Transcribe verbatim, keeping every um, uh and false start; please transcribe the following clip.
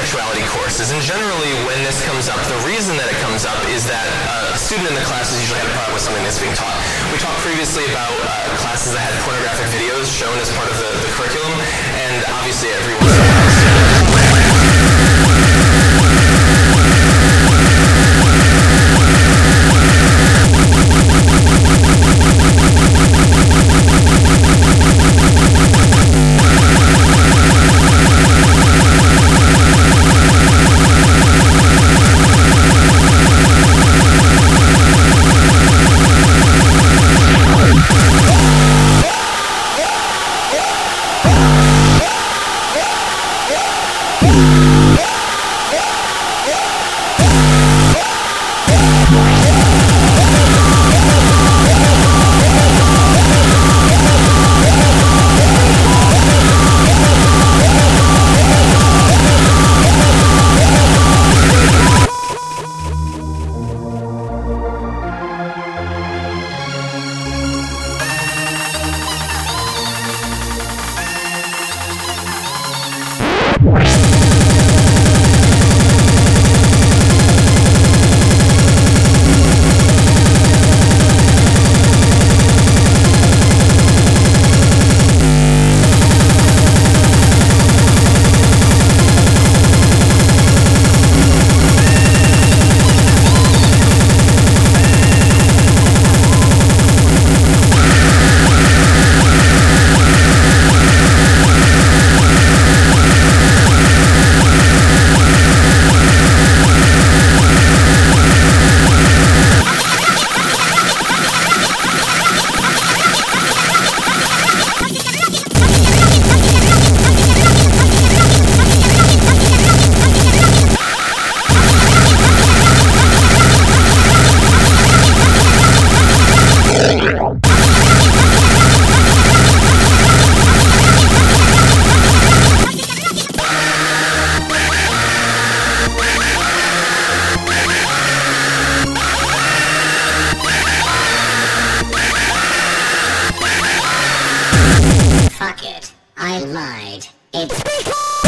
sexuality courses, and generally when this comes up, the reason that it comes up is that uh, a student in the class is usually had a problem with something that's being taught. We talked previously about uh, classes that had pornographic videos shown as part of the, the curriculum, and obviously every once in a while Fuck it. I lied. It's